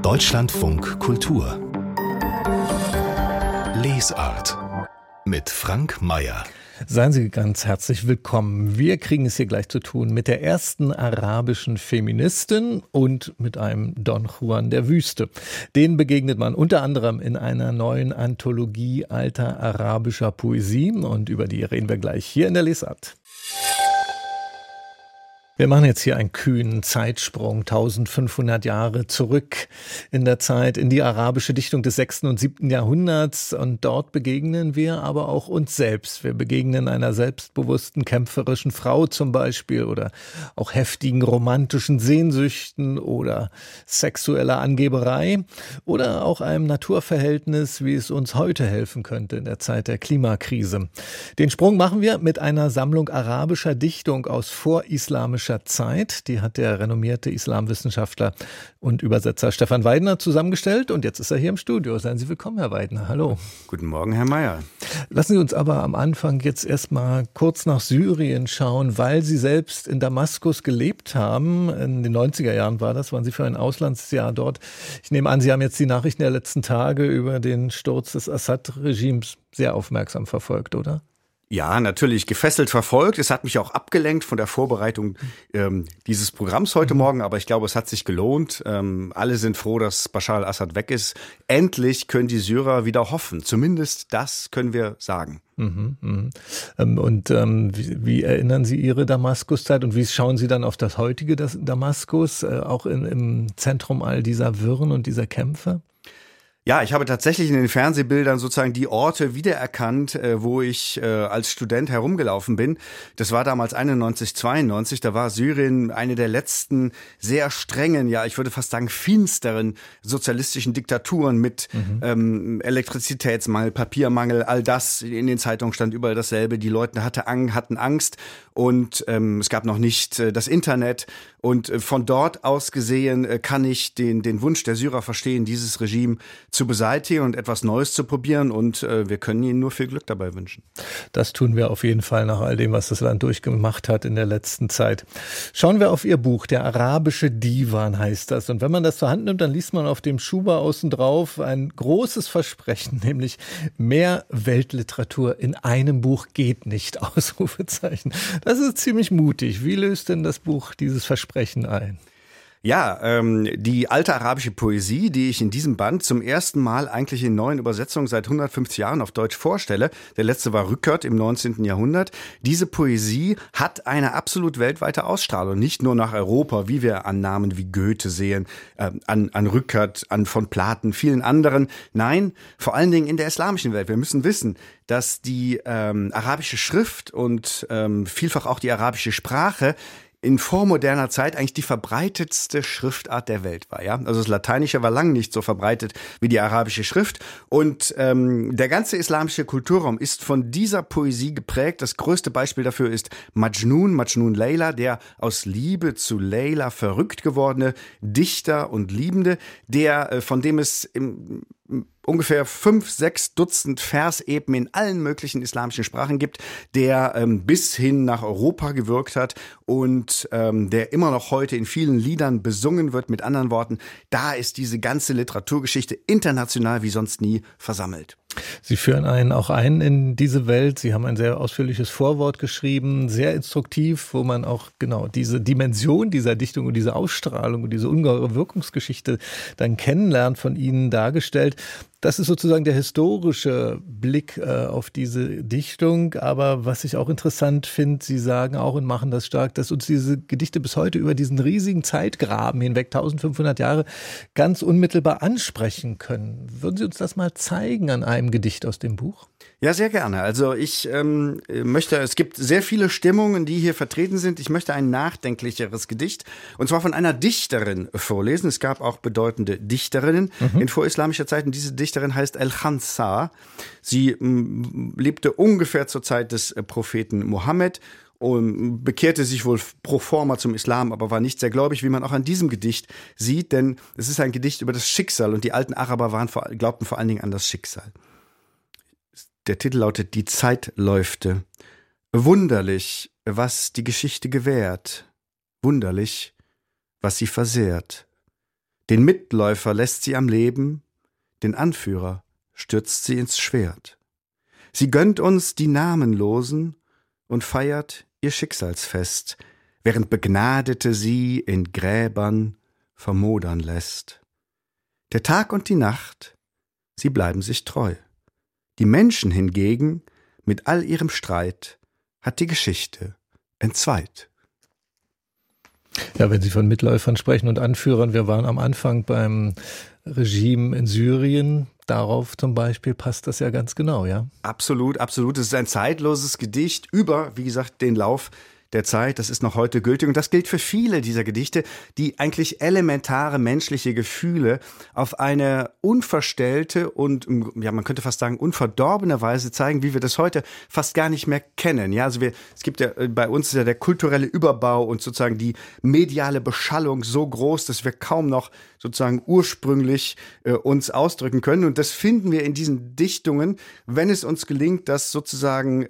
Deutschlandfunk Kultur Lesart mit Frank Mayer. Seien Sie ganz herzlich willkommen. Wir kriegen es hier gleich zu tun mit der ersten arabischen Feministin und mit einem Don Juan der Wüste. Den begegnet man unter anderem in einer neuen Anthologie alter arabischer Poesie und über die reden wir gleich hier in der Lesart. Wir machen jetzt hier einen kühnen Zeitsprung, 1500 Jahre zurück in der Zeit, in die arabische Dichtung des 6. und 7. Jahrhunderts. Und dort begegnen wir aber auch uns selbst. Wir begegnen einer selbstbewussten, kämpferischen Frau zum Beispiel oder auch heftigen romantischen Sehnsüchten oder sexueller Angeberei oder auch einem Naturverhältnis, wie es uns heute helfen könnte in der Zeit der Klimakrise. Den Sprung machen wir mit einer Sammlung arabischer Dichtung aus vorislamischer Zeit. Die hat der renommierte Islamwissenschaftler und Übersetzer Stefan Weidner zusammengestellt und jetzt ist er hier im Studio. Seien Sie willkommen, Herr Weidner. Hallo. Guten Morgen, Herr Mayer. Lassen Sie uns aber am Anfang jetzt erstmal kurz nach Syrien schauen, weil Sie selbst in Damaskus gelebt haben. In den 90er Jahren war das, waren Sie für ein Auslandsjahr dort. Ich nehme an, Sie haben jetzt die Nachrichten der letzten Tage über den Sturz des Assad-Regimes sehr aufmerksam verfolgt, oder? Ja, natürlich gefesselt verfolgt. Es hat mich auch abgelenkt von der Vorbereitung dieses Programms heute Morgen, aber ich glaube, es hat sich gelohnt. Alle sind froh, dass Bashar al-Assad weg ist. Endlich können die Syrer wieder hoffen. Zumindest das können wir sagen. Und wie erinnern Sie Ihre Damaskuszeit und wie schauen Sie dann auf das heutige Damaskus, auch im Zentrum all dieser Wirren und dieser Kämpfe? Ja, ich habe tatsächlich in den Fernsehbildern sozusagen die Orte wiedererkannt, wo ich als Student herumgelaufen bin. Das war damals 91, 92. Da war Syrien eine der letzten sehr strengen, ja, ich würde fast sagen finsteren sozialistischen Diktaturen mit Elektrizitätsmangel, Papiermangel, all das. In den Zeitungen stand überall dasselbe. Die Leute hatten Angst und es gab noch nicht das Internet. Und von dort aus gesehen kann ich den Wunsch der Syrer verstehen, dieses Regime zu beseitigen und etwas Neues zu probieren. Und wir können ihnen nur viel Glück dabei wünschen. Das tun wir auf jeden Fall nach all dem, was das Land durchgemacht hat in der letzten Zeit. Schauen wir auf Ihr Buch, der arabische Divan heißt das. Und wenn man das zur Hand nimmt, dann liest man auf dem Schuber außen drauf ein großes Versprechen, nämlich mehr Weltliteratur in einem Buch geht nicht, Ausrufezeichen. Das ist ziemlich mutig. Wie löst denn das Buch dieses Versprechen ein? Ja, die alte arabische Poesie, die ich in diesem Band zum ersten Mal eigentlich in neuen Übersetzungen seit 150 Jahren auf Deutsch vorstelle. Der letzte war Rückert im 19. Jahrhundert. Diese Poesie hat eine absolut weltweite Ausstrahlung. Nicht nur nach Europa, wie wir an Namen wie Goethe sehen, an Rückert, an von Platen, vielen anderen. Nein, vor allen Dingen in der islamischen Welt. Wir müssen wissen, dass die arabische Schrift und vielfach auch die arabische Sprache in vormoderner Zeit eigentlich die verbreitetste Schriftart der Welt war, ja. Also das Lateinische war lange nicht so verbreitet wie die arabische Schrift. Und der ganze islamische Kulturraum ist von dieser Poesie geprägt. Das größte Beispiel dafür ist Majnun Leila, der aus Liebe zu Leila verrückt gewordene Dichter und Liebende, der von dem es ungefähr 5, 6 Dutzend Verseben in allen möglichen islamischen Sprachen gibt, der bis hin nach Europa gewirkt hat und der immer noch heute in vielen Liedern besungen wird. Mit anderen Worten, da ist diese ganze Literaturgeschichte international wie sonst nie versammelt. Sie führen einen auch ein in diese Welt. Sie haben ein sehr ausführliches Vorwort geschrieben, sehr instruktiv, wo man auch genau diese Dimension dieser Dichtung und diese Ausstrahlung und diese ungeheure Wirkungsgeschichte dann kennenlernt, von Ihnen dargestellt. Das ist sozusagen der historische Blick auf diese Dichtung. Aber was ich auch interessant finde, Sie sagen auch und machen das stark, dass uns diese Gedichte bis heute über diesen riesigen Zeitgraben hinweg, 1500 Jahre, ganz unmittelbar ansprechen können. Würden Sie uns das mal zeigen an einem Gedicht aus dem Buch? Ja, sehr gerne. Also ich es gibt sehr viele Stimmungen, die hier vertreten sind. Ich möchte ein nachdenklicheres Gedicht, und zwar von einer Dichterin vorlesen. Es gab auch bedeutende Dichterinnen in vorislamischer Zeit. Und diese Dichterin heißt El-Khansa. Sie lebte ungefähr zur Zeit des Propheten Mohammed und bekehrte sich wohl pro forma zum Islam, aber war nicht sehr gläubig, wie man auch an diesem Gedicht sieht. Denn es ist ein Gedicht über das Schicksal, und die alten Araber glaubten vor allen Dingen an das Schicksal. Der Titel lautet Die Zeitläufte. Wunderlich, was die Geschichte gewährt. Wunderlich, was sie versehrt. Den Mitläufer lässt sie am Leben, den Anführer stürzt sie ins Schwert. Sie gönnt uns die Namenlosen und feiert ihr Schicksalsfest, während Begnadete sie in Gräbern vermodern lässt. Der Tag und die Nacht, sie bleiben sich treu. Die Menschen hingegen, mit all ihrem Streit, hat die Geschichte entzweit. Ja, wenn Sie von Mitläufern sprechen und Anführern, wir waren am Anfang beim Regime in Syrien. Darauf zum Beispiel passt das ja ganz genau, ja? Absolut, absolut. Es ist ein zeitloses Gedicht über, wie gesagt, den Lauf der Zeit. Das ist noch heute gültig. Und das gilt für viele dieser Gedichte, die eigentlich elementare menschliche Gefühle auf eine unverstellte und, ja, man könnte fast sagen, unverdorbene Weise zeigen, wie wir das heute fast gar nicht mehr kennen. Ja, also es gibt ja, bei uns ist ja der kulturelle Überbau und sozusagen die mediale Beschallung so groß, dass wir kaum noch sozusagen ursprünglich uns ausdrücken können. Und das finden wir in diesen Dichtungen, wenn es uns gelingt, das sozusagen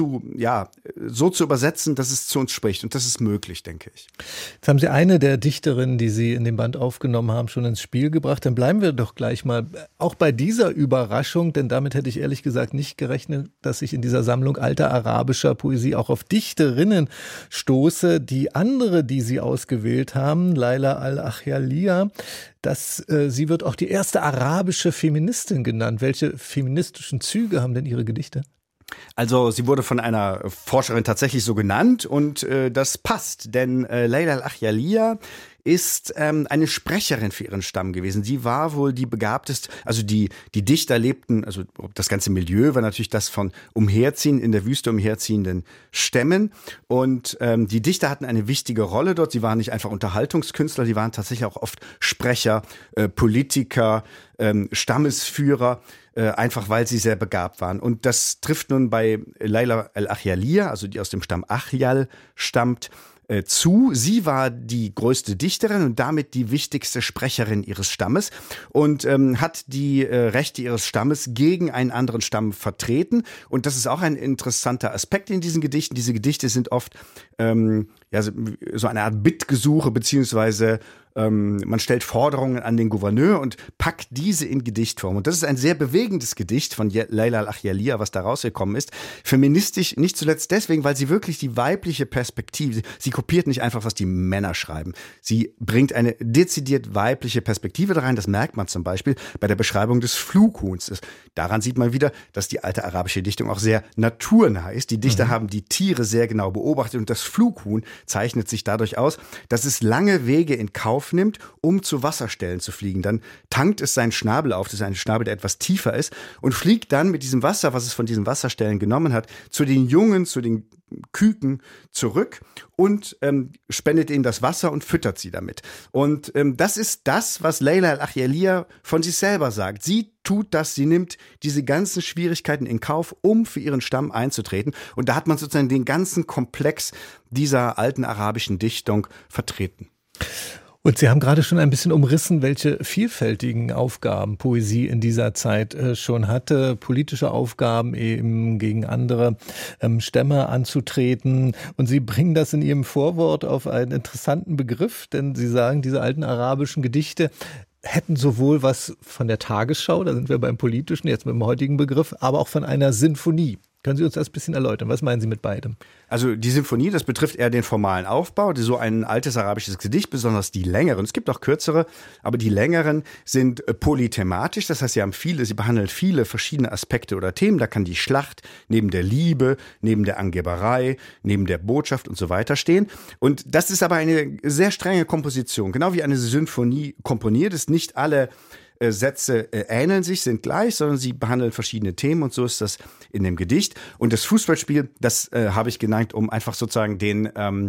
so zu übersetzen, dass es zu uns spricht. Und das ist möglich, denke ich. Jetzt haben Sie eine der Dichterinnen, die Sie in dem Band aufgenommen haben, schon ins Spiel gebracht. Dann bleiben wir doch gleich mal auch bei dieser Überraschung, denn damit hätte ich ehrlich gesagt nicht gerechnet, dass ich in dieser Sammlung alter arabischer Poesie auch auf Dichterinnen stoße. Die andere, die Sie ausgewählt haben, Laila al-Achjalia, sie wird auch die erste arabische Feministin genannt. Welche feministischen Züge haben denn Ihre Gedichte? Also sie wurde von einer Forscherin tatsächlich so genannt und das passt, denn Laila al-Achjalia ist eine Sprecherin für ihren Stamm gewesen. Sie war wohl die begabteste, also die Dichter lebten, also das ganze Milieu war natürlich das von in der Wüste umherziehenden Stämmen und die Dichter hatten eine wichtige Rolle dort. Sie waren nicht einfach Unterhaltungskünstler, die waren tatsächlich auch oft Sprecher, Politiker, Stammesführer, einfach weil sie sehr begabt waren. Und das trifft nun bei Laila al-Achjalia, also die aus dem Stamm Achyal stammt, zu. Sie war die größte Dichterin und damit die wichtigste Sprecherin ihres Stammes und hat die Rechte ihres Stammes gegen einen anderen Stamm vertreten. Und das ist auch ein interessanter Aspekt in diesen Gedichten. Diese Gedichte sind oft so eine Art Bittgesuche beziehungsweise man stellt Forderungen an den Gouverneur und packt diese in Gedichtform. Und das ist ein sehr bewegendes Gedicht von Laila al-Achjalia, was da rausgekommen ist. Feministisch nicht zuletzt deswegen, weil sie wirklich die weibliche Perspektive, sie kopiert nicht einfach, was die Männer schreiben. Sie bringt eine dezidiert weibliche Perspektive da rein. Das merkt man zum Beispiel bei der Beschreibung des Flughuhns. Daran sieht man wieder, dass die alte arabische Dichtung auch sehr naturnah ist. Die Dichter haben die Tiere sehr genau beobachtet und das Flughuhn zeichnet sich dadurch aus, dass es lange Wege in Kauf nimmt, um zu Wasserstellen zu fliegen. Dann tankt es seinen Schnabel auf, das ist ein Schnabel, der etwas tiefer ist, und fliegt dann mit diesem Wasser, was es von diesen Wasserstellen genommen hat, zu den Jungen, zu den Küken zurück und spendet ihnen das Wasser und füttert sie damit. Und das ist das, was Laila al-Achjalia von sich selber sagt. Sie tut das, sie nimmt diese ganzen Schwierigkeiten in Kauf, um für ihren Stamm einzutreten. Und da hat man sozusagen den ganzen Komplex dieser alten arabischen Dichtung vertreten. Und Sie haben gerade schon ein bisschen umrissen, welche vielfältigen Aufgaben Poesie in dieser Zeit schon hatte. Politische Aufgaben, eben gegen andere Stämme anzutreten. Und Sie bringen das in Ihrem Vorwort auf einen interessanten Begriff, denn Sie sagen, diese alten arabischen Gedichte hätten sowohl was von der Tagesschau, da sind wir beim Politischen, jetzt mit dem heutigen Begriff, aber auch von einer Sinfonie. Können Sie uns das ein bisschen erläutern? Was meinen Sie mit beidem? Also die Symphonie, das betrifft eher den formalen Aufbau. So ein altes arabisches Gedicht, besonders die längeren. Es gibt auch kürzere, aber die längeren sind polythematisch. Das heißt, sie behandeln viele verschiedene Aspekte oder Themen. Da kann die Schlacht neben der Liebe, neben der Angeberei, neben der Botschaft und so weiter stehen. Und das ist aber eine sehr strenge Komposition. Genau wie eine Sinfonie komponiert ist, nicht alle Sätze ähneln sich, sind gleich, sondern sie behandeln verschiedene Themen und so ist das in dem Gedicht. Und das Fußballspiel, das habe ich geneigt, um einfach sozusagen den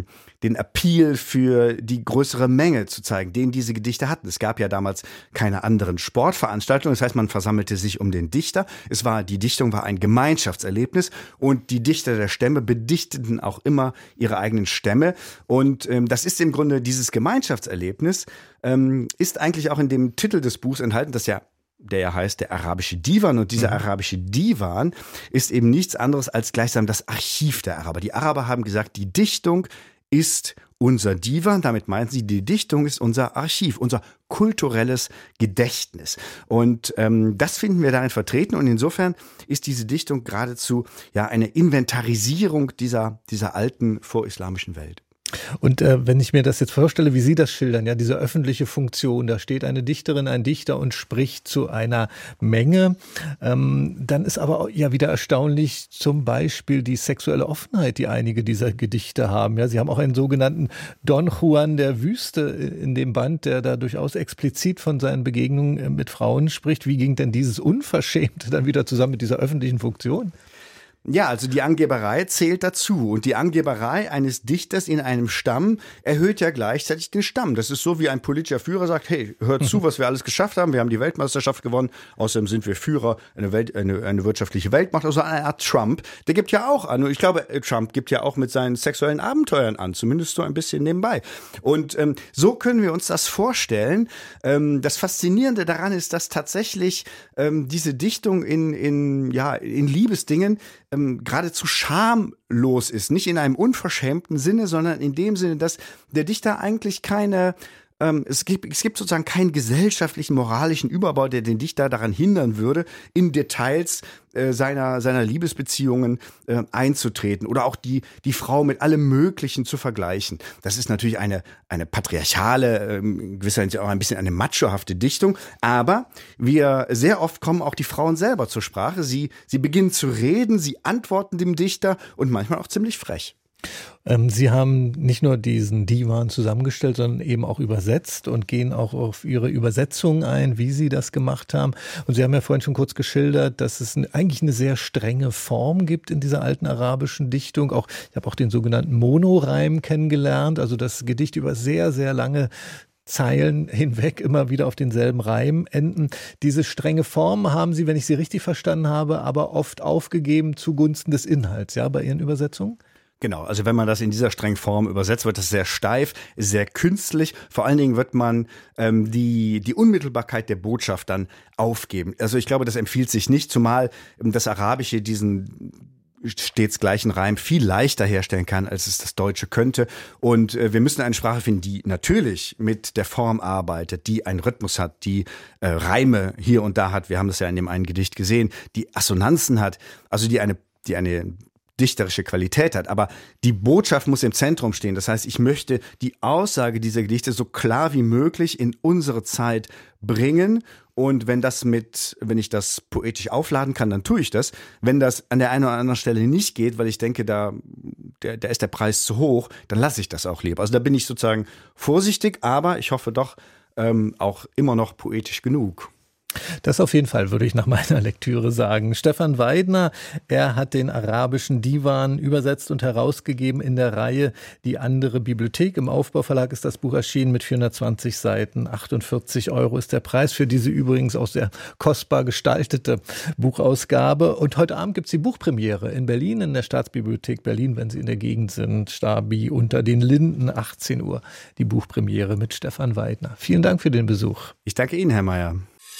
Appeal für die größere Menge zu zeigen, den diese Gedichte hatten. Es gab ja damals keine anderen Sportveranstaltungen, das heißt, man versammelte sich um den Dichter. Die Dichtung war ein Gemeinschaftserlebnis und die Dichter der Stämme bedichteten auch immer ihre eigenen Stämme. Und das ist im Grunde dieses Gemeinschaftserlebnis, ist eigentlich auch in dem Titel des Buchs enthalten, der ja heißt der arabische Divan. Und dieser arabische Divan ist eben nichts anderes als gleichsam das Archiv der Araber. Die Araber haben gesagt, die Dichtung ist unser Divan. Damit meint sie, die Dichtung ist unser Archiv, unser kulturelles Gedächtnis. Und das finden wir darin vertreten. Und insofern ist diese Dichtung geradezu eine Inventarisierung dieser alten vorislamischen Welt. Und wenn ich mir das jetzt vorstelle, wie Sie das schildern, ja, diese öffentliche Funktion, da steht eine Dichterin, ein Dichter und spricht zu einer Menge, dann ist aber ja wieder erstaunlich zum Beispiel die sexuelle Offenheit, die einige dieser Gedichte haben. Ja, Sie haben auch einen sogenannten Don Juan der Wüste in dem Band, der da durchaus explizit von seinen Begegnungen mit Frauen spricht. Wie ging denn dieses Unverschämte dann wieder zusammen mit dieser öffentlichen Funktion? Ja, also die Angeberei zählt dazu. Und die Angeberei eines Dichters in einem Stamm erhöht ja gleichzeitig den Stamm. Das ist so, wie ein politischer Führer sagt, hey, hört zu, was wir alles geschafft haben. Wir haben die Weltmeisterschaft gewonnen. Außerdem sind wir Führer, eine wirtschaftliche Weltmacht. Also eine Art Trump. Der gibt ja auch an. Und ich glaube, Trump gibt ja auch mit seinen sexuellen Abenteuern an. Zumindest so ein bisschen nebenbei. Und so können wir uns das vorstellen. Das Faszinierende daran ist, dass tatsächlich diese Dichtung in Liebesdingen geradezu schamlos ist. Nicht in einem unverschämten Sinne, sondern in dem Sinne, dass der Dichter eigentlich es gibt sozusagen keinen gesellschaftlichen, moralischen Überbau, der den Dichter daran hindern würde, in Details seiner Liebesbeziehungen einzutreten oder auch die Frau mit allem Möglichen zu vergleichen. Das ist natürlich eine patriarchale, gewisser Hinsicht auch ein bisschen eine machohafte Dichtung, aber sehr oft kommen auch die Frauen selber zur Sprache. Sie beginnen zu reden, sie antworten dem Dichter und manchmal auch ziemlich frech. Sie haben nicht nur diesen Divan zusammengestellt, sondern eben auch übersetzt und gehen auch auf Ihre Übersetzung ein, wie Sie das gemacht haben. Und Sie haben ja vorhin schon kurz geschildert, dass es eigentlich eine sehr strenge Form gibt in dieser alten arabischen Dichtung. Ich habe auch den sogenannten Monoreim kennengelernt, also das Gedicht über sehr, sehr lange Zeilen hinweg immer wieder auf denselben Reim enden. Diese strenge Form haben Sie, wenn ich Sie richtig verstanden habe, aber oft aufgegeben zugunsten des Inhalts, ja, bei Ihren Übersetzungen? Genau, also wenn man das in dieser strengen Form übersetzt, wird das sehr steif, sehr künstlich. Vor allen Dingen wird man die Unmittelbarkeit der Botschaft dann aufgeben. Also ich glaube, das empfiehlt sich nicht, zumal das Arabische diesen stets gleichen Reim viel leichter herstellen kann, als es das Deutsche könnte. Und wir müssen eine Sprache finden, die natürlich mit der Form arbeitet, die einen Rhythmus hat, die Reime hier und da hat. Wir haben das ja in dem einen Gedicht gesehen, die Assonanzen hat, also die eine dichterische Qualität hat, aber die Botschaft muss im Zentrum stehen. Das heißt, ich möchte die Aussage dieser Gedichte so klar wie möglich in unsere Zeit bringen. Und wenn ich das poetisch aufladen kann, dann tue ich das. Wenn das an der einen oder anderen Stelle nicht geht, weil ich denke, da ist der Preis zu hoch, dann lasse ich das auch lieber. Also da bin ich sozusagen vorsichtig, aber ich hoffe doch auch immer noch poetisch genug. Das auf jeden Fall, würde ich nach meiner Lektüre sagen. Stefan Weidner, er hat den arabischen Divan übersetzt und herausgegeben in der Reihe Die andere Bibliothek. Im Aufbauverlag ist das Buch erschienen mit 420 Seiten. 48 € ist der Preis für diese übrigens auch sehr kostbar gestaltete Buchausgabe. Und heute Abend gibt es die Buchpremiere in Berlin, in der Staatsbibliothek Berlin, wenn Sie in der Gegend sind. Stabi unter den Linden, 18 Uhr, die Buchpremiere mit Stefan Weidner. Vielen Dank für den Besuch. Ich danke Ihnen, Herr Mayer.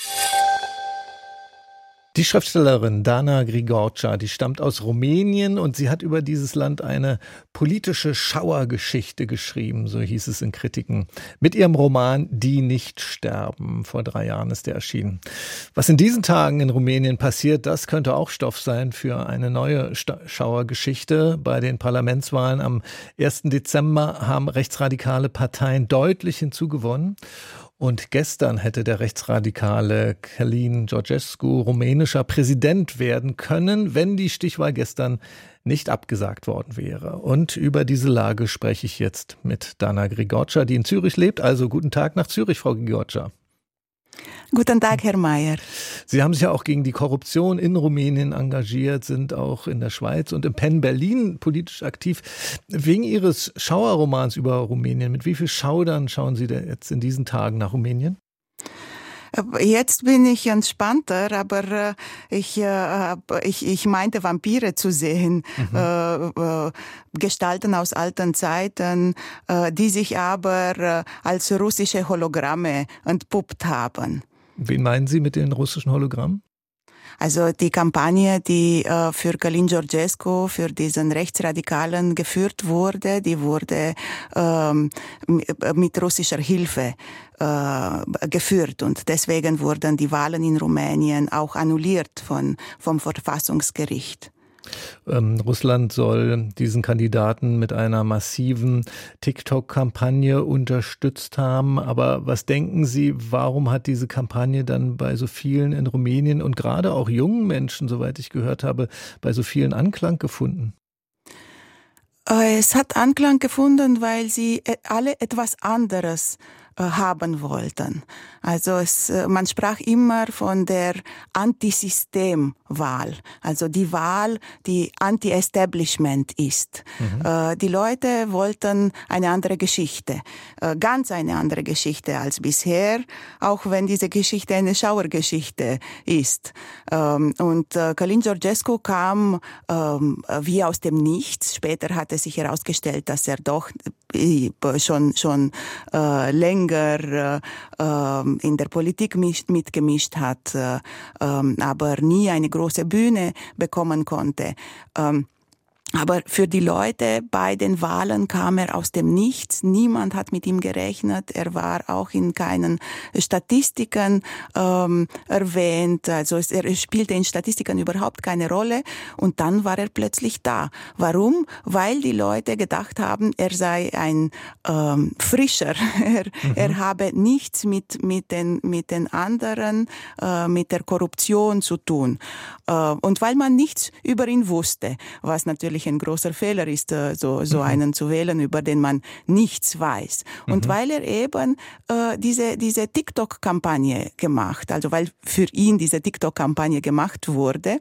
Die Schriftstellerin Dana Grigorcia, die stammt aus Rumänien und sie hat über dieses Land eine politische Schauergeschichte geschrieben, so hieß es in Kritiken, mit ihrem Roman Die nicht sterben. Vor 3 Jahren ist der erschienen. Was in diesen Tagen in Rumänien passiert, das könnte auch Stoff sein für eine neue Schauergeschichte. Bei den Parlamentswahlen am 1. Dezember haben rechtsradikale Parteien deutlich hinzugewonnen. Und gestern hätte der rechtsradikale Călin Georgescu rumänischer Präsident werden können, wenn die Stichwahl gestern nicht abgesagt worden wäre. Und über diese Lage spreche ich jetzt mit Dana Grigorcia, die in Zürich lebt. Also guten Tag nach Zürich, Frau Grigorcia. Guten Tag, Herr Mayer. Sie haben sich ja auch gegen die Korruption in Rumänien engagiert, sind auch in der Schweiz und im Penn Berlin politisch aktiv. Wegen Ihres Schauerromans über Rumänien, mit wie viel Schaudern schauen Sie denn jetzt in diesen Tagen nach Rumänien? Jetzt bin ich entspannter, aber ich meinte Vampire zu sehen, Gestalten aus alten Zeiten, die sich aber als russische Hologramme entpuppt haben. Wen meinen Sie mit den russischen Hologrammen? Also die Kampagne, die für Călin Georgescu, für diesen Rechtsradikalen geführt wurde, die wurde mit russischer Hilfe geführt und deswegen wurden die Wahlen in Rumänien auch annulliert vom Verfassungsgericht. Russland soll diesen Kandidaten mit einer massiven TikTok-Kampagne unterstützt haben. Aber was denken Sie, warum hat diese Kampagne dann bei so vielen in Rumänien und gerade auch jungen Menschen, soweit ich gehört habe, bei so vielen Anklang gefunden? Es hat Anklang gefunden, weil sie alle etwas anderes haben wollten. Also man sprach immer von der Antisystemwahl, also die Wahl, die Anti-Establishment ist. Die Leute wollten eine andere Geschichte, ganz eine andere Geschichte als bisher, auch wenn diese Geschichte eine Schauergeschichte ist. Und Călin Georgescu kam wie aus dem Nichts. Später hat es sich herausgestellt, dass er doch schon länger in der Politik mitgemischt hat, aber nie eine große Bühne bekommen konnte. Aber für die Leute bei den Wahlen kam er aus dem Nichts. Niemand hat mit ihm gerechnet. Er war auch in keinen Statistiken erwähnt. Also er spielte in Statistiken überhaupt keine Rolle. Und dann war er plötzlich da. Warum? Weil die Leute gedacht haben, er sei ein Frischer. Er habe nichts mit den anderen, mit der Korruption zu tun. Und weil man nichts über ihn wusste, was natürlich ein großer Fehler ist, so einen zu wählen, über den man nichts weiß. Und weil er eben diese TikTok-Kampagne gemacht, also weil für ihn diese TikTok-Kampagne gemacht wurde,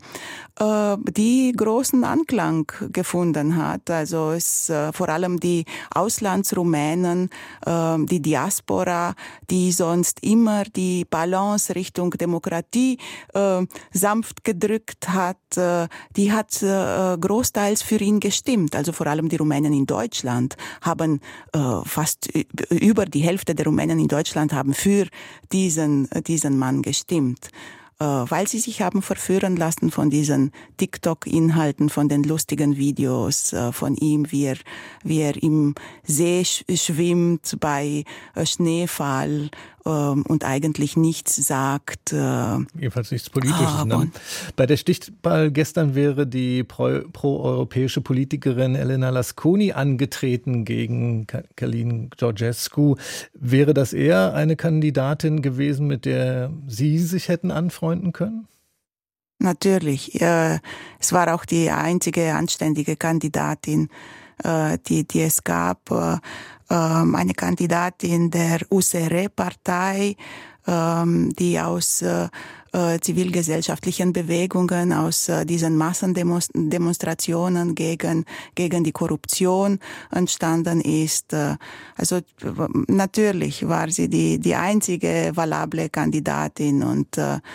die großen Anklang gefunden hat. Also es vor allem die Auslandsrumänen, die Diaspora, die sonst immer die Balance Richtung Demokratie sanft gedrückt hat, die hat großteils für ihn gestimmt. Also vor allem die Rumänen in Deutschland haben fast über die Hälfte der Rumänen in Deutschland haben für diesen Mann gestimmt. Weil sie sich haben verführen lassen von diesen TikTok-Inhalten, von den lustigen Videos von ihm, wie er im See schwimmt bei Schneefall und eigentlich nichts sagt. Jedenfalls nichts Politisches. Ne? Bei der Stichwahl gestern wäre die proeuropäische Politikerin Elena Lasconi angetreten gegen Călin Georgescu. Wäre das eher eine Kandidatin gewesen, mit der Sie sich hätten anfreunden können? Natürlich. Es war auch die einzige anständige Kandidatin, die es gab. Eine Kandidatin der USR-Partei, die aus zivilgesellschaftlichen Bewegungen, aus diesen Massendemonstrationen gegen die Korruption entstanden ist. Also natürlich war sie die einzige valable Kandidatin und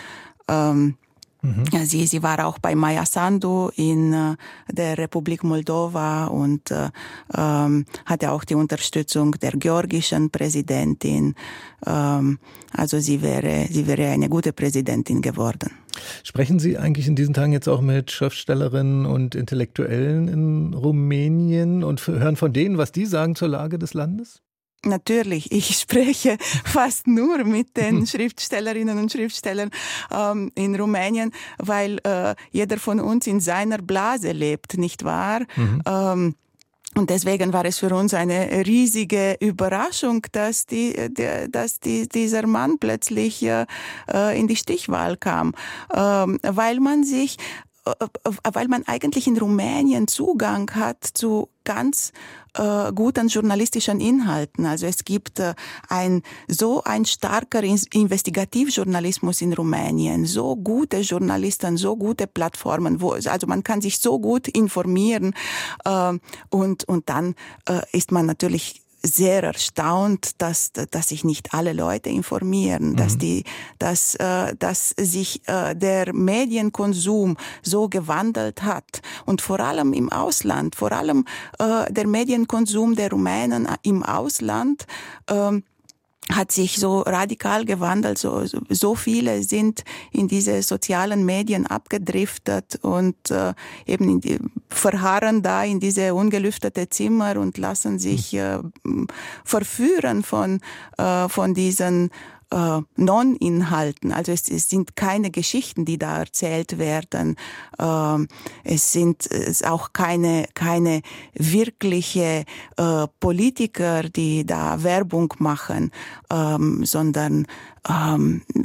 Sie war auch bei Maia Sandu in der Republik Moldova und hatte auch die Unterstützung der georgischen Präsidentin. Also sie wäre eine gute Präsidentin geworden. Sprechen Sie eigentlich in diesen Tagen jetzt auch mit Schriftstellerinnen und Intellektuellen in Rumänien und hören von denen, was die sagen zur Lage des Landes? Natürlich, ich spreche fast nur mit den Schriftstellerinnen und Schriftstellern in Rumänien, weil jeder von uns in seiner Blase lebt, nicht wahr? Und deswegen war es für uns eine riesige Überraschung, dass dieser Mann plötzlich in die Stichwahl kam, weil man eigentlich in Rumänien Zugang hat zu ganz guten journalistischen Inhalten. Also es gibt ein starker Investigativjournalismus in Rumänien, so gute Journalisten, so gute Plattformen, also man kann sich so gut informieren und dann ist man natürlich sehr erstaunt, dass sich nicht alle Leute informieren, dass sich der Medienkonsum so gewandelt hat und vor allem im Ausland, der Medienkonsum der Rumänen im Ausland hat sich so radikal gewandelt, so viele sind in diese sozialen Medien abgedriftet und eben verharren da in diese ungelüftete Zimmer und lassen sich verführen von diesen Non-Inhalten. Also es sind keine Geschichten, die da erzählt werden. Es sind auch keine wirkliche Politiker, die da Werbung machen, sondern da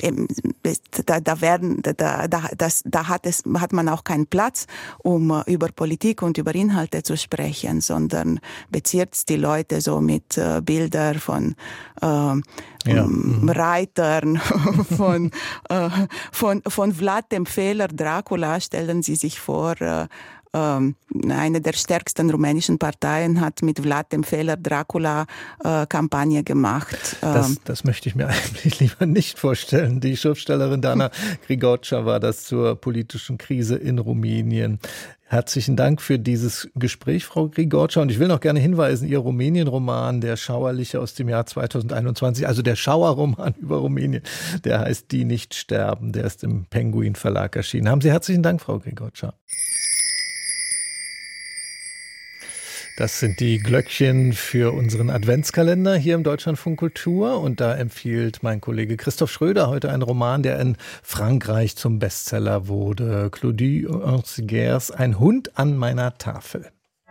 hat man auch keinen Platz, um über Politik und über Inhalte zu sprechen, sondern bezirzt die Leute so mit Bildern von Reitern, von Vlad dem Fehler Dracula. Stellen Sie sich vor, eine der stärksten rumänischen Parteien hat mit Vlad dem Fehler Dracula Kampagne gemacht. Das möchte ich mir eigentlich lieber nicht vorstellen. Die Schriftstellerin Dana Grigorca war das zur politischen Krise in Rumänien. Herzlichen Dank für dieses Gespräch, Frau Grigorca. Und ich will noch gerne hinweisen, Ihr Rumänien-Roman, der Schauerliche aus dem Jahr 2021, also der Schauerroman über Rumänien, der heißt Die nicht sterben, der ist im Penguin Verlag erschienen. Haben Sie herzlichen Dank, Frau Grigorca. Das sind die Glöckchen für unseren Adventskalender hier im Deutschlandfunk Kultur. Und da empfiehlt mein Kollege Christoph Schröder heute einen Roman, der in Frankreich zum Bestseller wurde. Claudie Uncigers Ein Hund an meiner Tafel.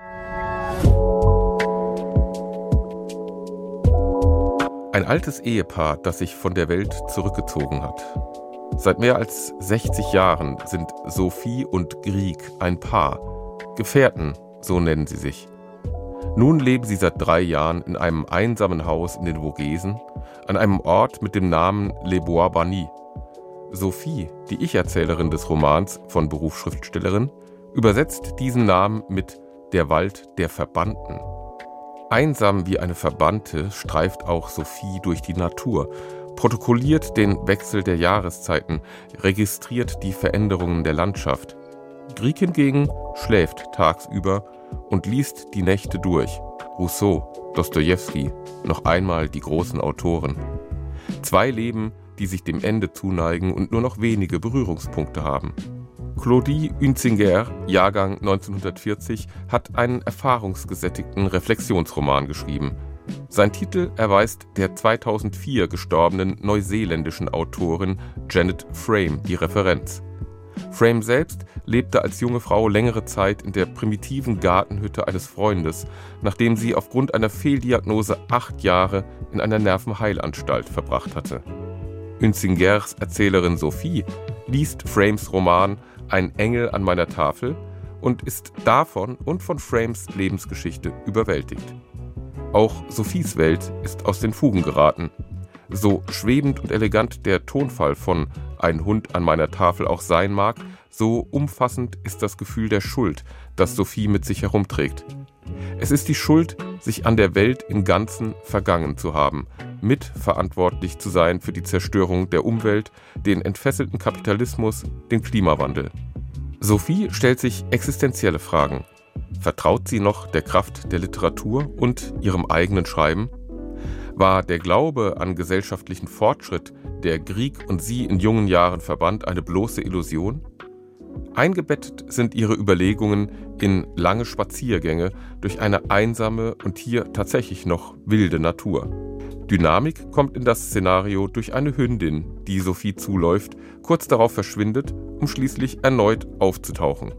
Ein altes Ehepaar, das sich von der Welt zurückgezogen hat. Seit mehr als 60 Jahren sind Sophie und Grieg ein Paar. Gefährten, so nennen sie sich. Nun leben sie seit 3 Jahren in einem einsamen Haus in den Vogesen, an einem Ort mit dem Namen Les Bois Bannis. Sophie, die Ich-Erzählerin des Romans von Beruf Schriftstellerin, übersetzt diesen Namen mit Der Wald der Verbannten. Einsam wie eine Verbannte streift auch Sophie durch die Natur, protokolliert den Wechsel der Jahreszeiten, registriert die Veränderungen der Landschaft. Grieg hingegen schläft tagsüber und liest die Nächte durch. Rousseau, Dostojewski, noch einmal die großen Autoren. 2 Leben, die sich dem Ende zuneigen und nur noch wenige Berührungspunkte haben. Claudie Uncigers, Jahrgang 1940, hat einen erfahrungsgesättigten Reflexionsroman geschrieben. Sein Titel erweist der 2004 gestorbenen neuseeländischen Autorin Janet Frame die Referenz. Frame selbst lebte als junge Frau längere Zeit in der primitiven Gartenhütte eines Freundes, nachdem sie aufgrund einer Fehldiagnose 8 Jahre in einer Nervenheilanstalt verbracht hatte. Uncigers Erzählerin Sophie liest Frames Roman Ein Engel an meiner Tafel und ist davon und von Frames Lebensgeschichte überwältigt. Auch Sophies Welt ist aus den Fugen geraten. So schwebend und elegant der Tonfall von Ein Hund an meiner Tafel auch sein mag, so umfassend ist das Gefühl der Schuld, das Sophie mit sich herumträgt. Es ist die Schuld, sich an der Welt im Ganzen vergangen zu haben, mitverantwortlich zu sein für die Zerstörung der Umwelt, den entfesselten Kapitalismus, den Klimawandel. Sophie stellt sich existenzielle Fragen. Vertraut sie noch der Kraft der Literatur und ihrem eigenen Schreiben? War der Glaube an gesellschaftlichen Fortschritt, der Grieg und sie in jungen Jahren verband, eine bloße Illusion? Eingebettet sind ihre Überlegungen in lange Spaziergänge durch eine einsame und hier tatsächlich noch wilde Natur. Dynamik kommt in das Szenario durch eine Hündin, die Sophie zuläuft, kurz darauf verschwindet, um schließlich erneut aufzutauchen.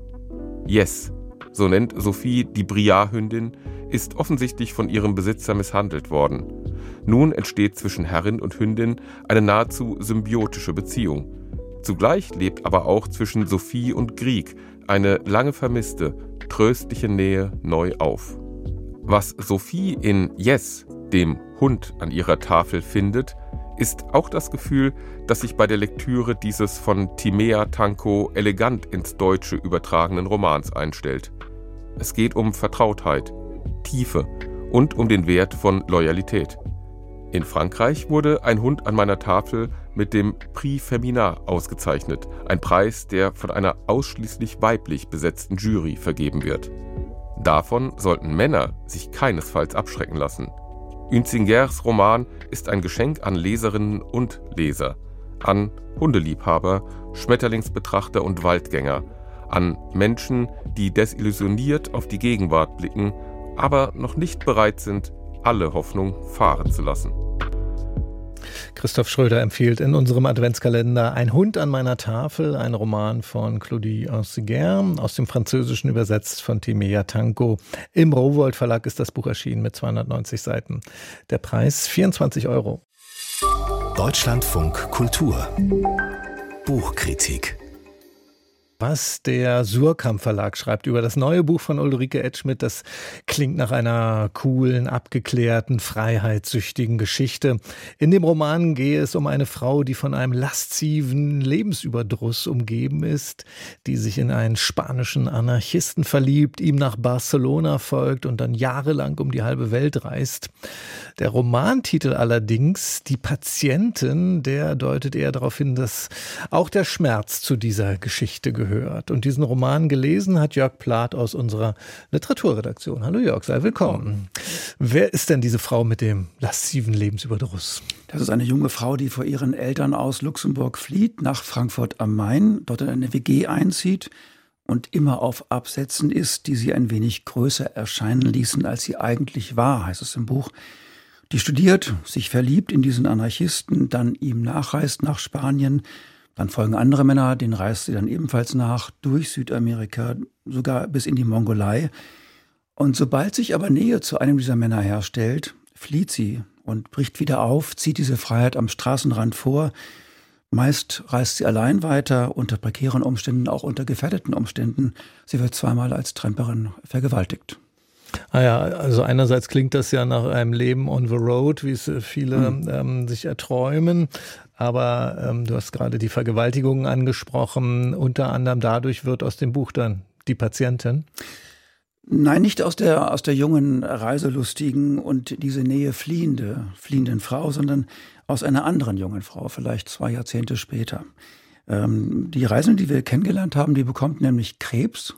Yes, so nennt Sophie die Briard-Hündin, ist offensichtlich von ihrem Besitzer misshandelt worden. Nun entsteht zwischen Herrin und Hündin eine nahezu symbiotische Beziehung. Zugleich lebt aber auch zwischen Sophie und Grieg eine lange vermisste, tröstliche Nähe neu auf. Was Sophie in Yes, dem Hund an ihrer Tafel, findet, ist auch das Gefühl, das sich bei der Lektüre dieses von Timea Tanco elegant ins Deutsche übertragenen Romans einstellt. Es geht um Vertrautheit, Tiefe und um den Wert von Loyalität. In Frankreich wurde Ein Hund an meiner Tafel mit dem Prix Femina ausgezeichnet, ein Preis, der von einer ausschließlich weiblich besetzten Jury vergeben wird. Davon sollten Männer sich keinesfalls abschrecken lassen. Unzingers Roman ist ein Geschenk an Leserinnen und Leser, an Hundeliebhaber, Schmetterlingsbetrachter und Waldgänger, an Menschen, die desillusioniert auf die Gegenwart blicken, aber noch nicht bereit sind, alle Hoffnung fahren zu lassen. Christoph Schröder empfiehlt in unserem Adventskalender Ein Hund an meiner Tafel, ein Roman von Claudie Unzingers, aus dem Französischen übersetzt von Timea Tanko. Im Rowohlt Verlag ist das Buch erschienen mit 290 Seiten. Der Preis 24 €. Deutschlandfunk Kultur Buchkritik. Was der Suhrkamp Verlag schreibt über das neue Buch von Ulrike Edschmidt, das klingt nach einer coolen, abgeklärten, freiheitssüchtigen Geschichte. In dem Roman gehe es um eine Frau, die von einem lasziven Lebensüberdruss umgeben ist, die sich in einen spanischen Anarchisten verliebt, ihm nach Barcelona folgt und dann jahrelang um die halbe Welt reist. Der Romantitel allerdings, Die Patientin, der deutet eher darauf hin, dass auch der Schmerz zu dieser Geschichte gehört. Und diesen Roman gelesen hat Jörg Plath aus unserer Literaturredaktion. Hallo Jörg, sei willkommen. Wer ist denn diese Frau mit dem lasziven Lebensüberdruss? Das ist eine junge Frau, die vor ihren Eltern aus Luxemburg flieht, nach Frankfurt am Main, dort in eine WG einzieht und immer auf Absätzen ist, die sie ein wenig größer erscheinen ließen, als sie eigentlich war, heißt es im Buch. Die studiert, sich verliebt in diesen Anarchisten, dann ihm nachreist nach Spanien. Dann folgen andere Männer, denen reist sie dann ebenfalls nach, durch Südamerika, sogar bis in die Mongolei. Und sobald sich aber Nähe zu einem dieser Männer herstellt, flieht sie und bricht wieder auf, zieht diese Freiheit am Straßenrand vor. Meist reist sie allein weiter, unter prekären Umständen, auch unter gefährdeten Umständen. Sie wird zweimal als Tramperin vergewaltigt. Ah ja, also einerseits klingt das ja nach einem Leben on the road, wie es viele sich erträumen. Aber du hast gerade die Vergewaltigungen angesprochen. Unter anderem dadurch wird aus dem Buch dann die Patientin. Nein, nicht aus der jungen, reiselustigen und diese Nähe fliehenden Frau, sondern aus einer anderen jungen Frau, vielleicht 2 Jahrzehnte später. Die Reisende, die wir kennengelernt haben, die bekommt nämlich Krebs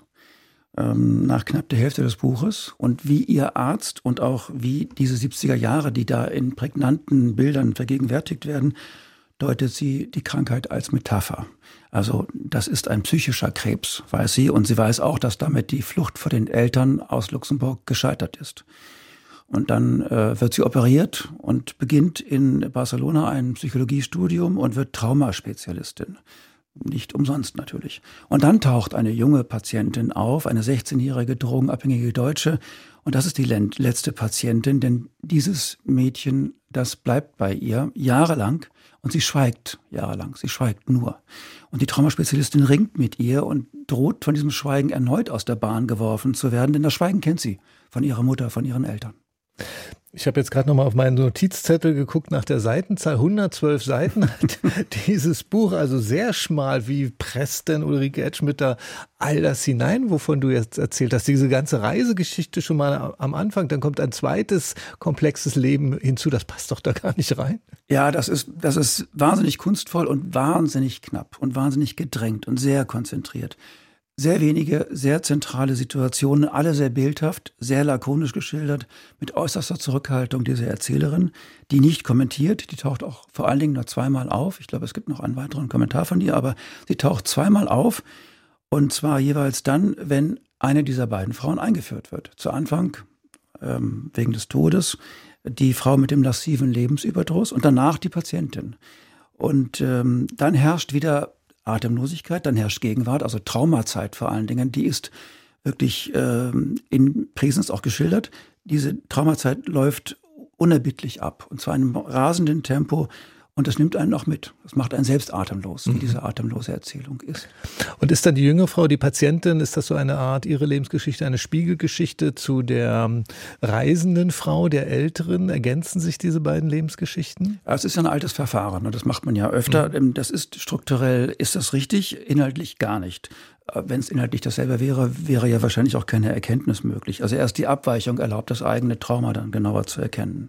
nach knapp der Hälfte des Buches. Und wie ihr Arzt und auch wie diese 70er Jahre, die da in prägnanten Bildern vergegenwärtigt werden, deutet sie die Krankheit als Metapher. Also das ist ein psychischer Krebs, weiß sie. Und sie weiß auch, dass damit die Flucht vor den Eltern aus Luxemburg gescheitert ist. Und dann wird sie operiert und beginnt in Barcelona ein Psychologiestudium und wird Traumaspezialistin. Nicht umsonst natürlich. Und dann taucht eine junge Patientin auf, eine 16-jährige drogenabhängige Deutsche. Und das ist die letzte Patientin, denn dieses Mädchen, das bleibt bei ihr jahrelang. Und sie schweigt jahrelang, sie schweigt nur. Und die Traumaspezialistin ringt mit ihr und droht von diesem Schweigen erneut aus der Bahn geworfen zu werden, denn das Schweigen kennt sie von ihrer Mutter, von ihren Eltern. Ich habe jetzt gerade noch mal auf meinen Notizzettel geguckt nach der Seitenzahl. 112 Seiten hat dieses Buch, also sehr schmal. Wie presst denn Ulrike Edschmidt da all das hinein, wovon du jetzt erzählt hast? Diese ganze Reisegeschichte schon mal am Anfang, dann kommt ein zweites komplexes Leben hinzu. Das passt doch da gar nicht rein. Ja, das ist wahnsinnig kunstvoll und wahnsinnig knapp und wahnsinnig gedrängt und sehr konzentriert. Sehr wenige, sehr zentrale Situationen, alle sehr bildhaft, sehr lakonisch geschildert, mit äußerster Zurückhaltung dieser Erzählerin, die nicht kommentiert, die taucht auch vor allen Dingen nur 2-mal auf. Ich glaube, es gibt noch einen weiteren Kommentar von ihr, aber sie taucht 2-mal auf und zwar jeweils dann, wenn eine dieser beiden Frauen eingeführt wird. Zu Anfang, wegen des Todes, die Frau mit dem lasciven Lebensüberdruss und danach die Patientin. Und dann herrscht wieder Atemlosigkeit, dann herrscht Gegenwart, also Traumazeit vor allen Dingen, die ist wirklich in Präsens auch geschildert. Diese Traumazeit läuft unerbittlich ab und zwar in einem rasenden Tempo und das nimmt einen auch mit. Das macht einen selbst atemlos, wie diese atemlose Erzählung ist. Und ist dann die junge Frau, die Patientin, ist das so eine Art, ihre Lebensgeschichte, eine Spiegelgeschichte zu der reisenden Frau, der älteren? Ergänzen sich diese beiden Lebensgeschichten? Es ist ja ein altes Verfahren und das macht man ja öfter. Das ist strukturell, ist das richtig? Inhaltlich gar nicht. Wenn es inhaltlich dasselbe wäre, wäre ja wahrscheinlich auch keine Erkenntnis möglich. Also erst die Abweichung erlaubt, das eigene Trauma dann genauer zu erkennen.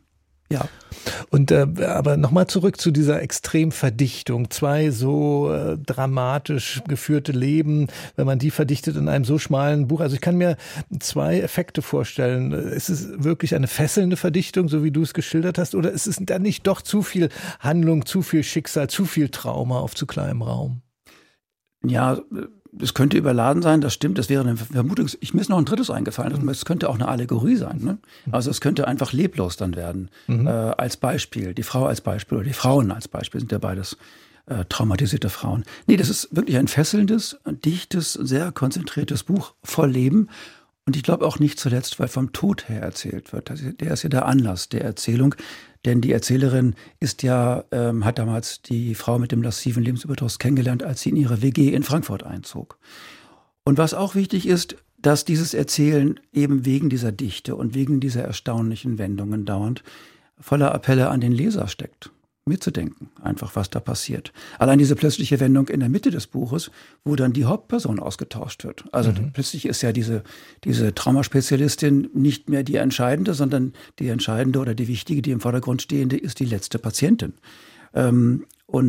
Ja. Und aber nochmal zurück zu dieser Extremverdichtung. 2 so dramatisch geführte Leben, wenn man die verdichtet in einem so schmalen Buch. Also ich kann mir 2 Effekte vorstellen. Ist es wirklich eine fesselnde Verdichtung, so wie du es geschildert hast, oder ist es dann nicht doch zu viel Handlung, zu viel Schicksal, zu viel Trauma auf zu kleinem Raum? Ja, es könnte überladen sein, das stimmt, das wäre eine Vermutung. Mir ist noch ein drittes eingefallen, es könnte auch eine Allegorie sein. Ne? Also es könnte einfach leblos dann werden, als Beispiel, die Frau als Beispiel oder die Frauen als Beispiel, sind ja beides traumatisierte Frauen. Nee, das ist wirklich ein fesselndes, dichtes, sehr konzentriertes Buch voll Leben. Und ich glaube auch nicht zuletzt, weil vom Tod her erzählt wird. Der ist ja der Anlass der Erzählung. Denn die Erzählerin hat damals die Frau mit dem lassiven Lebensüberdruss kennengelernt, als sie in ihre WG in Frankfurt einzog. Und was auch wichtig ist, dass dieses Erzählen eben wegen dieser Dichte und wegen dieser erstaunlichen Wendungen dauernd voller Appelle an den Leser steckt. Mitzudenken, einfach was da passiert. Allein diese plötzliche Wendung in der Mitte des Buches, wo dann die Hauptperson ausgetauscht wird. Also plötzlich ist ja diese Traumaspezialistin nicht mehr die entscheidende, sondern die entscheidende oder die wichtige, die im Vordergrund stehende, ist die letzte Patientin. Eben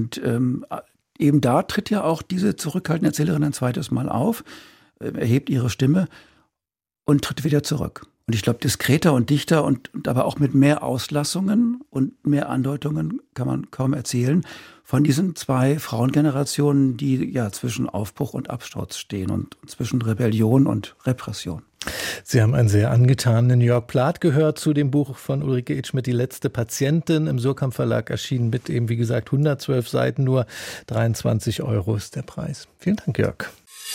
da tritt ja auch diese zurückhaltende Erzählerin ein zweites Mal auf, erhebt ihre Stimme und tritt wieder zurück. Und ich glaube, diskreter und dichter und aber auch mit mehr Auslassungen und mehr Andeutungen kann man kaum erzählen von diesen 2 Frauengenerationen, die ja zwischen Aufbruch und Absturz stehen und zwischen Rebellion und Repression. Sie haben einen sehr angetanen Jörg Plath gehört zu dem Buch von Ulrike Itschmidt, Die letzte Patientin, im Surkamp Verlag erschienen mit eben, wie gesagt, 112 Seiten, nur 23 € ist der Preis. Vielen Dank, Jörg.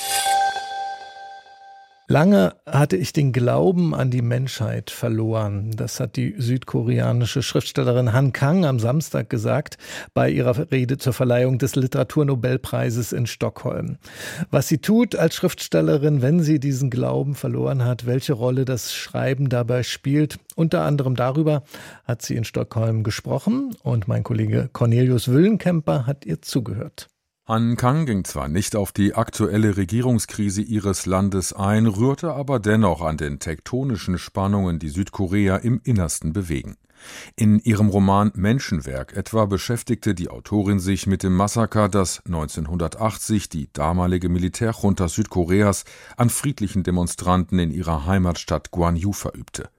Lange hatte ich den Glauben an die Menschheit verloren. Das hat die südkoreanische Schriftstellerin Han Kang am Samstag gesagt bei ihrer Rede zur Verleihung des Literaturnobelpreises in Stockholm. Was sie tut als Schriftstellerin, wenn sie diesen Glauben verloren hat, welche Rolle das Schreiben dabei spielt, unter anderem darüber hat sie in Stockholm gesprochen und mein Kollege Cornelius Wüllenkemper hat ihr zugehört. Han Kang ging zwar nicht auf die aktuelle Regierungskrise ihres Landes ein, rührte aber dennoch an den tektonischen Spannungen, die Südkorea im Innersten bewegen. In ihrem Roman Menschenwerk etwa beschäftigte die Autorin sich mit dem Massaker, das 1980 die damalige Militärjunta Südkoreas an friedlichen Demonstranten in ihrer Heimatstadt Gwangju verübte.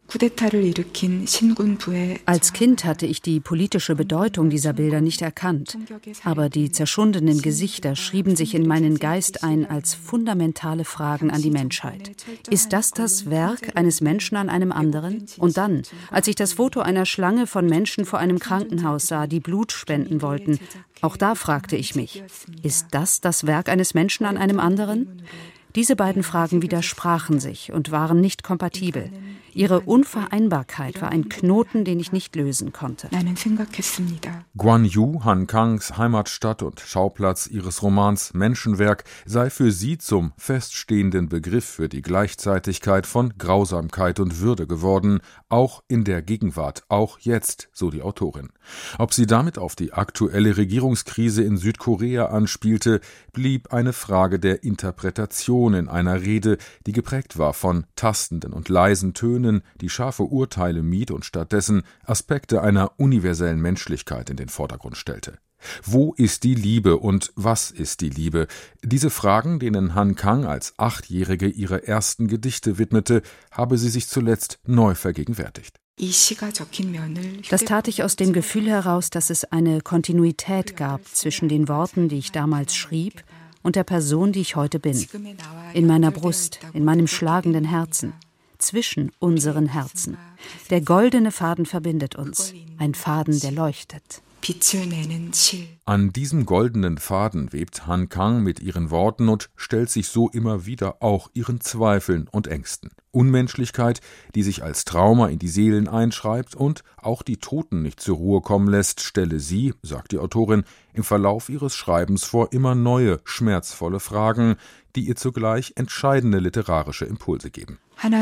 Als Kind hatte ich die politische Bedeutung dieser Bilder nicht erkannt, aber die zerschundenen Gesichter schrieben sich in meinen Geist ein als fundamentale Fragen an die Menschheit. Ist das Werk eines Menschen an einem anderen? Und dann, als ich das Foto einer Schlange von Menschen vor einem Krankenhaus sah, die Blut spenden wollten, auch da fragte ich mich, ist das Werk eines Menschen an einem anderen? Diese beiden Fragen widersprachen sich und waren nicht kompatibel. Ihre Unvereinbarkeit war ein Knoten, den ich nicht lösen konnte. Gwangju, Han Kangs Heimatstadt und Schauplatz ihres Romans Menschenwerk, sei für sie zum feststehenden Begriff für die Gleichzeitigkeit von Grausamkeit und Würde geworden, auch in der Gegenwart, auch jetzt, so die Autorin. Ob sie damit auf die aktuelle Regierungskrise in Südkorea anspielte, blieb eine Frage der Interpretation in einer Rede, die geprägt war von tastenden und leisen Tönen, die scharfe Urteile mied und stattdessen Aspekte einer universellen Menschlichkeit in den Vordergrund stellte. Wo ist die Liebe und was ist die Liebe? Diese Fragen, denen Han Kang als 8-Jährige ihre ersten Gedichte widmete, habe sie sich zuletzt neu vergegenwärtigt. Das tat ich aus dem Gefühl heraus, dass es eine Kontinuität gab zwischen den Worten, die ich damals schrieb, und der Person, die ich heute bin. In meiner Brust, in meinem schlagenden Herzen. Zwischen unseren Herzen. Der goldene Faden verbindet uns, ein Faden, der leuchtet. An diesem goldenen Faden webt Han Kang mit ihren Worten und stellt sich so immer wieder auch ihren Zweifeln und Ängsten. Unmenschlichkeit, die sich als Trauma in die Seelen einschreibt und auch die Toten nicht zur Ruhe kommen lässt, stelle sie, sagt die Autorin, im Verlauf ihres Schreibens vor immer neue, schmerzvolle Fragen, die ihr zugleich entscheidende literarische Impulse geben.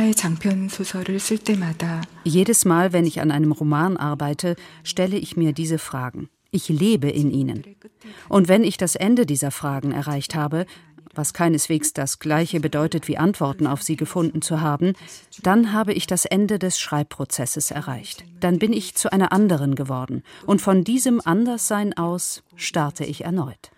Jedes Mal, wenn ich an einem Roman arbeite, stelle ich mir diese Fragen. Ich lebe in ihnen. Und wenn ich das Ende dieser Fragen erreicht habe, was keineswegs das Gleiche bedeutet wie Antworten auf sie gefunden zu haben, dann habe ich das Ende des Schreibprozesses erreicht. Dann bin ich zu einer anderen geworden. Und von diesem Anderssein aus starte ich erneut.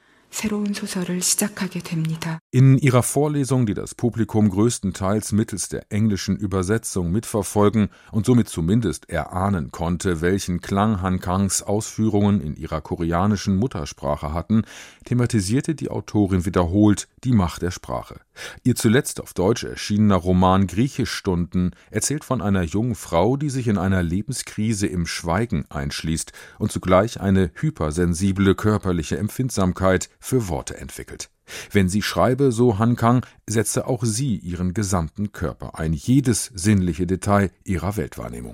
In ihrer Vorlesung, die das Publikum größtenteils mittels der englischen Übersetzung mitverfolgen und somit zumindest erahnen konnte, welchen Klang Han Kangs Ausführungen in ihrer koreanischen Muttersprache hatten, thematisierte die Autorin wiederholt die Macht der Sprache. Ihr zuletzt auf Deutsch erschienener Roman Griechischstunden erzählt von einer jungen Frau, die sich in einer Lebenskrise im Schweigen einschließt und zugleich eine hypersensible körperliche Empfindsamkeit für Worte entwickelt. Wenn sie schreibe, so Han Kang, setze auch sie ihren gesamten Körper ein, jedes sinnliche Detail ihrer Weltwahrnehmung.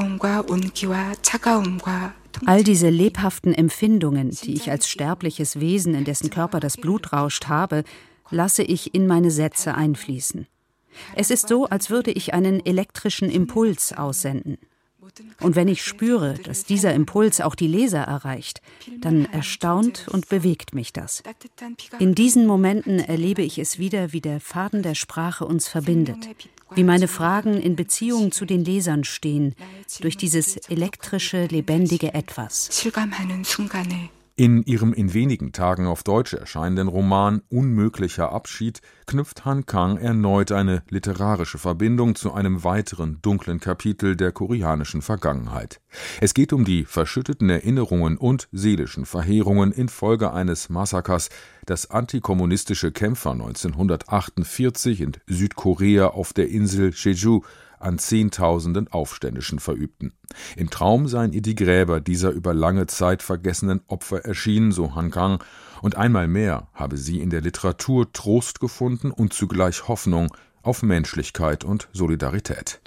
All diese lebhaften Empfindungen, die ich als sterbliches Wesen, in dessen Körper das Blut rauscht, habe, lasse ich in meine Sätze einfließen. Es ist so, als würde ich einen elektrischen Impuls aussenden. Und wenn ich spüre, dass dieser Impuls auch die Leser erreicht, dann erstaunt und bewegt mich das. In diesen Momenten erlebe ich es wieder, wie der Faden der Sprache uns verbindet, wie meine Fragen in Beziehung zu den Lesern stehen, durch dieses elektrische, lebendige Etwas. In ihrem in wenigen Tagen auf Deutsch erscheinenden Roman Unmöglicher Abschied knüpft Han Kang erneut eine literarische Verbindung zu einem weiteren dunklen Kapitel der koreanischen Vergangenheit. Es geht um die verschütteten Erinnerungen und seelischen Verheerungen infolge eines Massakers, das antikommunistische Kämpfer 1948 in Südkorea auf der Insel Jeju an Zehntausenden Aufständischen verübten. Im Traum seien ihr die Gräber dieser über lange Zeit vergessenen Opfer erschienen, so Han Kang, und einmal mehr habe sie in der Literatur Trost gefunden und zugleich Hoffnung auf Menschlichkeit und Solidarität.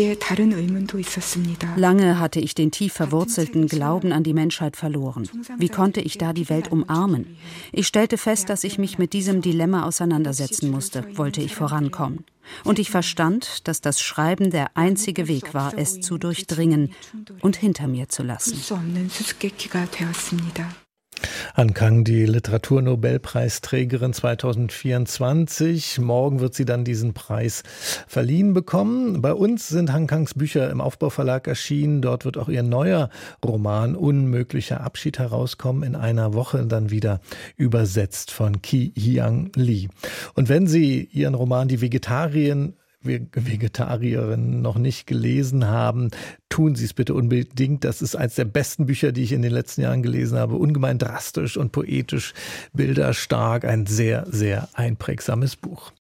Lange hatte ich den tief verwurzelten Glauben an die Menschheit verloren. Wie konnte ich da die Welt umarmen? Ich stellte fest, dass ich mich mit diesem Dilemma auseinandersetzen musste, wollte ich vorankommen. Und ich verstand, dass das Schreiben der einzige Weg war, es zu durchdringen und hinter mir zu lassen. Han Kang, die Literaturnobelpreisträgerin 2024. Morgen wird sie dann diesen Preis verliehen bekommen. Bei uns sind Han Kangs Bücher im Aufbauverlag erschienen. Dort wird auch ihr neuer Roman Unmöglicher Abschied herauskommen. In einer Woche dann wieder übersetzt von Ki Hyang Lee. Und wenn Sie Ihren Roman Die Vegetarierinnen noch nicht gelesen haben, tun Sie es bitte unbedingt. Das ist eines der besten Bücher, die ich in den letzten Jahren gelesen habe. Ungemein drastisch und poetisch, bilderstark. Ein sehr, sehr einprägsames Buch.